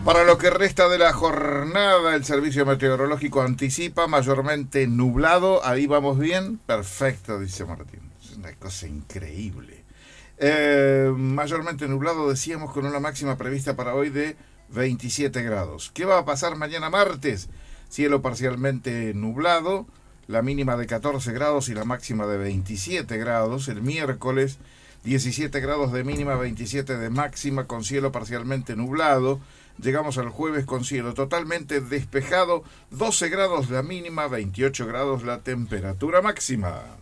Para lo que resta de la jornada, el servicio meteorológico anticipa mayormente nublado. Ahí vamos bien. Perfecto, dice Martín. Es una cosa increíble. Mayormente nublado, decíamos, con una máxima prevista para hoy de 27 grados. ¿Qué va a pasar mañana martes? Cielo parcialmente nublado, la mínima de 14 grados y la máxima de 27 grados. El miércoles, 17 grados de mínima, 27 de máxima, con cielo parcialmente nublado. Llegamos al jueves con cielo totalmente despejado, 12 grados la mínima, 28 grados la temperatura máxima.